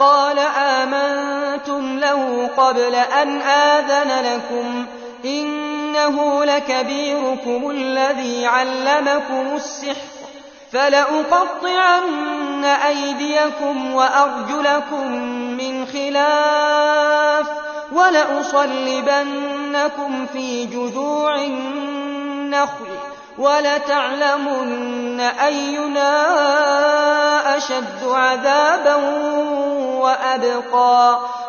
قَالَ آمَنتُمْ لَهُ قَبْلَ أَنْ آذَنَ لَكُمْ ۖ إِنَّهُ لَكَبِيرُكُمُ الَّذِي عَلَّمَكُمُ السِّحْرَ ۖ فَلَأُقَطِّعَنَّ أَيْدِيَكُمْ وَأَرْجُلَكُم مِّنْ خِلَافٍ وَلَأُصَلِّبَنَّكُمْ فِي جُذُوعِ النَّخْلِ وَلَتَعْلَمُنَّ أَيُّنَا أَشَدُّ عَذَابًا وَأَبْقَىٰ